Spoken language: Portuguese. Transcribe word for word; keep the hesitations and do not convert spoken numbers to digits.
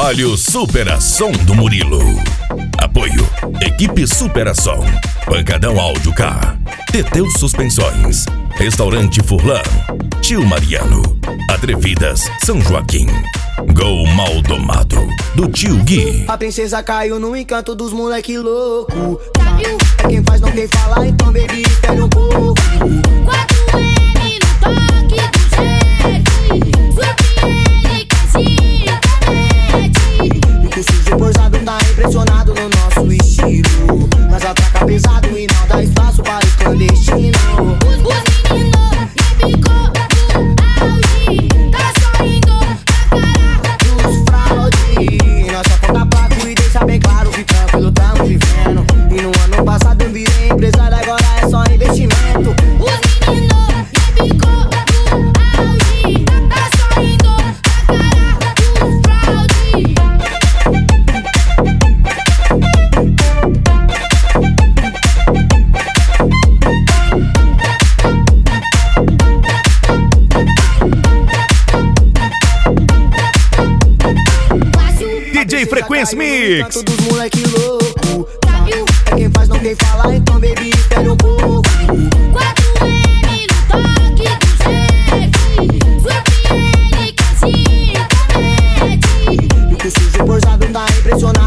Trabalho Superação do Murilo. Apoio Equipe Superação, Pancadão Áudio K, Teteu Suspensões, Restaurante Furlan, Tio Mariano, Atrevidas São Joaquim, Gol Maldomado do Tio Gui. A princesa caiu no encanto dos moleque louco. É quem faz não quem fala, então baby espere um pouco. quatro M no toque do jegue, surpreende quem se compromete. E que o sujo forçado tá impressionado no nosso estilo. Mas atraca pesado e não dá espaço para o clandestino. Os, os meninos me picou no auge, tá sorrindo pra cara Dos fraude, nós só conta placo e deixa bem claro que tranquilo tamo vivendo. E no ano passado eu virei empresário, agora é só investimento. Os meninos me picou no auge, tá sorrindo pra cara dos fraude. D J Frequência Mix. Dos moleque louco. É quem faz não quem fala, então baby espere um pouco. quatro M no toque do jegue, surpreende quem se compromete. E que o sujo forçado tá impressionado